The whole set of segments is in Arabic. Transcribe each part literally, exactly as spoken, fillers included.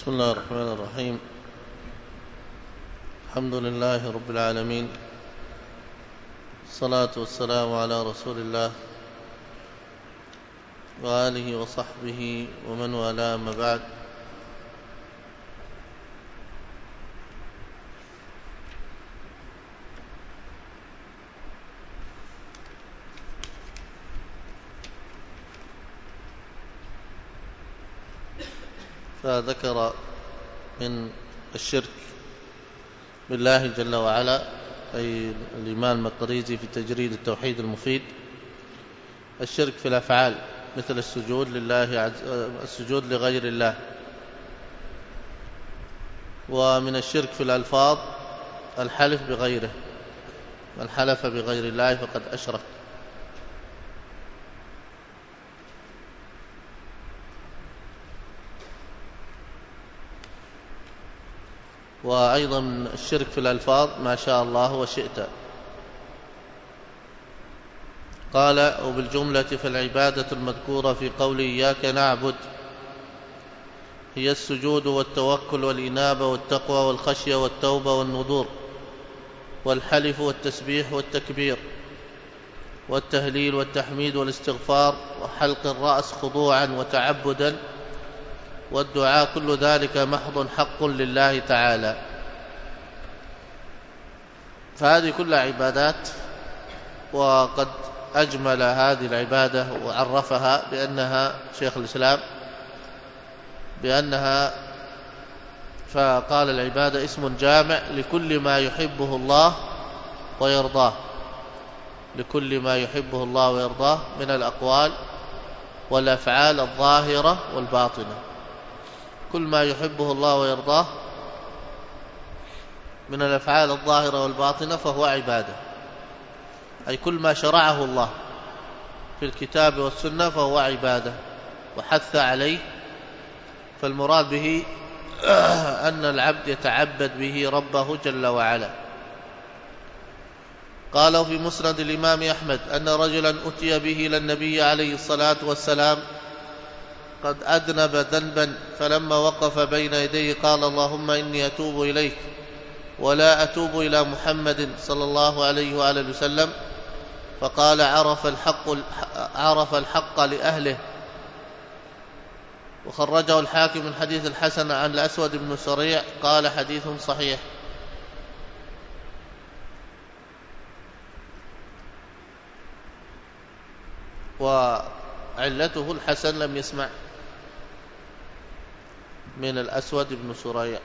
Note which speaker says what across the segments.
Speaker 1: بسم الله الرحمن الرحيم. الحمد لله رب العالمين، الصلاة والسلام على رسول الله وآله وصحبه ومن والاه، أما بعد. فذكر من الشرك بالله جل وعلا، أي الإمام المقريزي في تجريد التوحيد المفيد، الشرك في الأفعال مثل السجود لله عز السجود لغير الله. ومن الشرك في الألفاظ الحلف بغيره، من حلف بغير الله فقد أشرك. وأيضا الشرك في الألفاظ ما شاء الله وشئت. قال: وبالجملة فالعبادة المذكورة في قول إياك نعبد هي السجود والتوكل والإنابة والتقوى والخشية والتوبة والنذور والحلف والتسبيح والتكبير والتهليل والتحميد والاستغفار وحلق الرأس خضوعا وتعبدا والدعاء، كل ذلك محض حق لله تعالى. فهذه كلها عبادات، وقد أجمل هذه العبادة وعرفها بأنها شيخ الإسلام بأنها فقال: العبادة اسم جامع لكل ما يحبه الله ويرضاه، لكل ما يحبه الله ويرضاه من الأقوال والأفعال الظاهرة والباطنة. كل ما يحبه الله ويرضاه من الأفعال الظاهرة والباطنة فهو عبادة، أي كل ما شرعه الله في الكتاب والسنة فهو عبادة وحث عليه. فالمراد به أن العبد يتعبد به ربه جل وعلا. قال في مسند الإمام أحمد أن رجلا أتي به إلى النبي عليه الصلاة والسلام قد أذنب ذنبا، فلما وقف بين يديه قال: اللهم إني أتوب إليك ولا أتوب إلى محمد صلى الله عليه وآله وسلم. فقال: عرف الحق, عرف الحق لأهله. وخرجه الحاكم من حديث الحسن عن الأسود بن سريع قال: حديث صحيح. وعلته الحسن لم يسمع من الأسود بن سريع،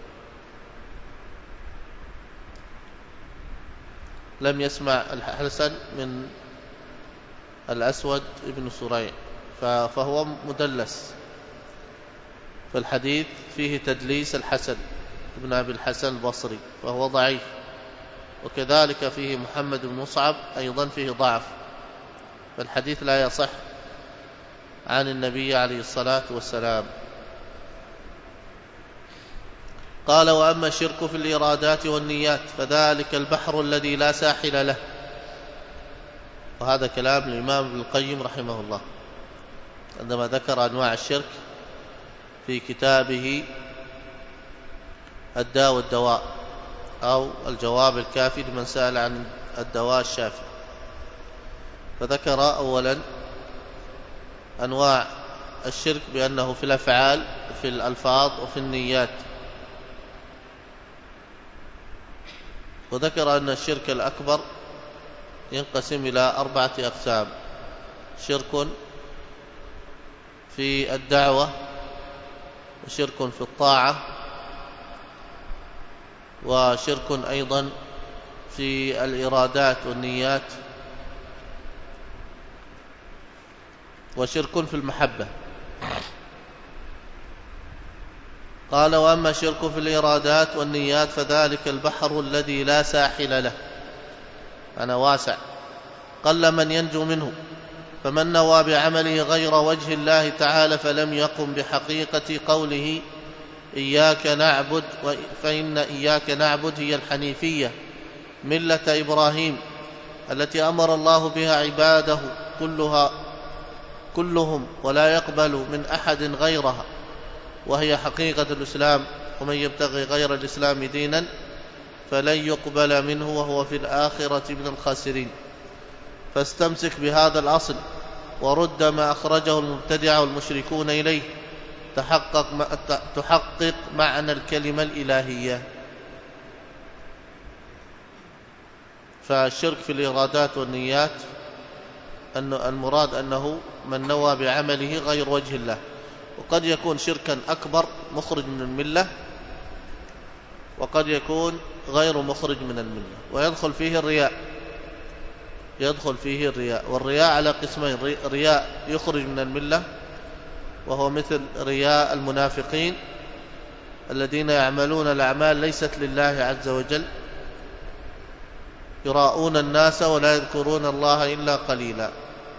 Speaker 1: لم يسمع الحسن من الأسود بن سريع، فهو مدلس. فالحديث فيه تدليس الحسن ابن أبي الحسن البصري فهو ضعيف. وكذلك فيه محمد بن مصعب أيضا فيه ضعف، فالحديث لا يصح عن النبي عليه الصلاة والسلام. قال: وأما الشرك في الإرادات والنيات فذلك البحر الذي لا ساحل له. وهذا كلام الإمام ابن القيم رحمه الله عندما ذكر أنواع الشرك في كتابه الداء والدواء، أو الجواب الكافي لمن سأل عن الدواء الشافي. فذكر أولا أنواع الشرك بأنه في الأفعال وفي الألفاظ وفي النيات. وذكر أن الشرك الأكبر ينقسم إلى أربعة أقسام: شرك في الدعوة، وشرك في الطاعة، وشرك أيضا في الإرادات والنيات، وشرك في المحبة. قال: وأما الشرك في الإرادات والنيات فذلك البحر الذي لا ساحل له، أنا واسع قل من ينجو منه. فمن نوى بعمله غير وجه الله تعالى فلم يقم بحقيقة قوله إياك نعبد، فإن إياك نعبد هي الحنيفية ملة إبراهيم التي أمر الله بها عباده كلها كلهم ولا يقبل من أحد غيرها. وهي حقيقة الإسلام، ومن يبتغي غير الإسلام دينا فلن يقبل منه وهو في الآخرة من الخاسرين. فاستمسك بهذا الأصل ورد ما أخرجه المبتدعة والمشركون إليه، تحقق, تحقق معنى الكلمة الإلهية. فالشرك في الإرادات والنيات أن المراد أنه من نوى بعمله غير وجه الله، وقد يكون شركا أكبر مخرج من الملة، وقد يكون غير مخرج من الملة. ويدخل فيه الرياء، يدخل فيه الرياء والرياء على قسمين: رياء يخرج من الملة، وهو مثل رياء المنافقين الذين يعملون الأعمال ليست لله عز وجل، يراءون الناس ولا يذكرون الله إلا قليلا.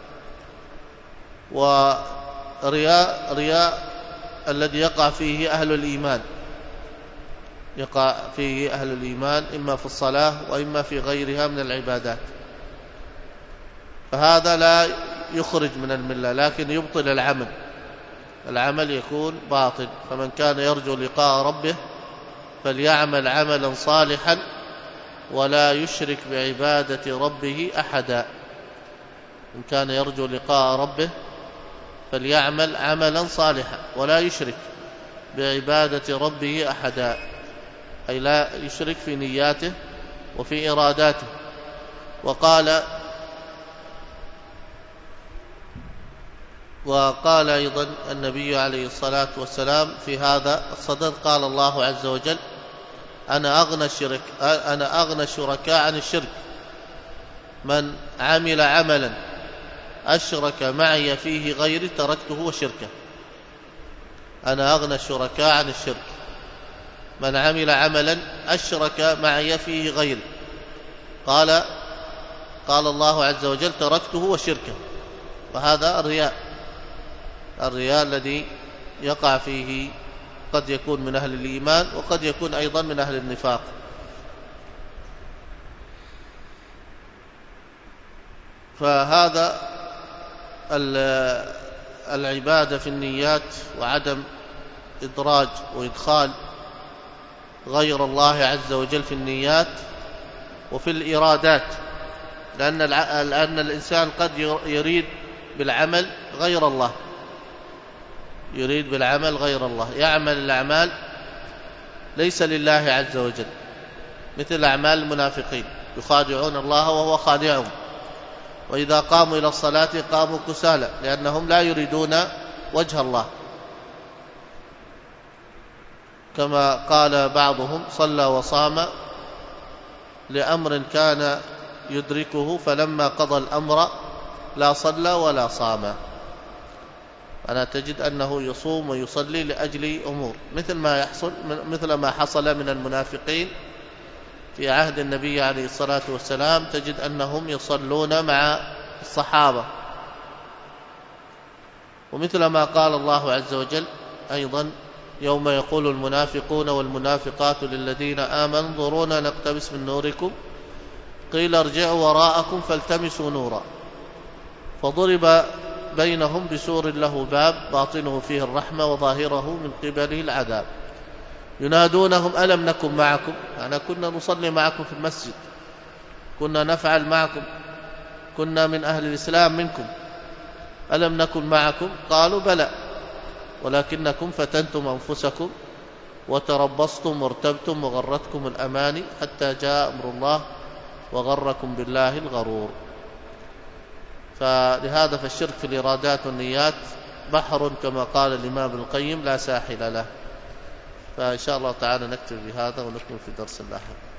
Speaker 1: ورياء رياء الذي يقع فيه أهل الإيمان، يقع فيه أهل الإيمان إما في الصلاة وإما في غيرها من العبادات، فهذا لا يخرج من الملة لكن يبطل العمل، العمل يكون باطل. فمن كان يرجو لقاء ربه فليعمل عملا صالحا ولا يشرك بعبادة ربه أحدا. إن كان يرجو لقاء ربه فليعمل عملا صالحا ولا يشرك بعبادة ربه أحدا، أي لا يشرك في نياته وفي إراداته. وقال وقال أيضا النبي عليه الصلاة والسلام في هذا الصدد، قال الله عز وجل: أنا أغنى الشرك أنا أغنى الشركاء عن الشرك، من عمل عملا أشرك معي فيه غيري تركته وشركه. أنا أغنى الشركاء عن الشرك، من عمل عملا أشرك معي فيه غيري. قال قال الله عز وجل: تركته وشركه. وهذا الرياء، الرياء الذي يقع فيه قد يكون من أهل الإيمان وقد يكون أيضا من أهل النفاق. فهذا العبادة في النيات وعدم إدراج وإدخال غير الله عز وجل في النيات وفي الإرادات، لأن لأن الإنسان قد يريد بالعمل غير الله، يريد بالعمل غير الله، يعمل الأعمال ليس لله عز وجل، مثل أعمال المنافقين، يخادعون الله وهو خادعهم، وإذا قاموا إلى الصلاة قاموا كسالى لأنهم لا يريدون وجه الله، كما قال بعضهم: صلى وصام لأمر كان يدركه فلما قضى الأمر لا صلى ولا صام. أنا تجد أنه يصوم ويصلي لأجل أمور، مثل ما يحصل مثل ما حصل من المنافقين في عهد النبي عليه الصلاة والسلام، تجد أنهم يصلون مع الصحابة، ومثل ما قال الله عز وجل أيضا: يوم يقول المنافقون والمنافقات للذين آمنوا انظرونا نقتبس من نوركم قيل ارجعوا وراءكم فالتمسوا نورا فضرب بينهم بسور له باب باطنه فيه الرحمة وظاهره من قبله العذاب ينادونهم ألم نكن معكم، يعني كنا نصلي معكم في المسجد، كنا نفعل معكم، كنا من أهل الإسلام منكم، ألم نكن معكم؟ قالوا بلى ولكنكم فتنتم أنفسكم وتربصتم وارتبتم وغرتكم الأماني حتى جاء أمر الله وغركم بالله الغرور. فلهذا فالشرك في الإرادات والنيات بحر كما قال الإمام ابن القيم لا ساحل له. فإن شاء الله تعالى نكتب بهذا ونكمل في درس اللاحق.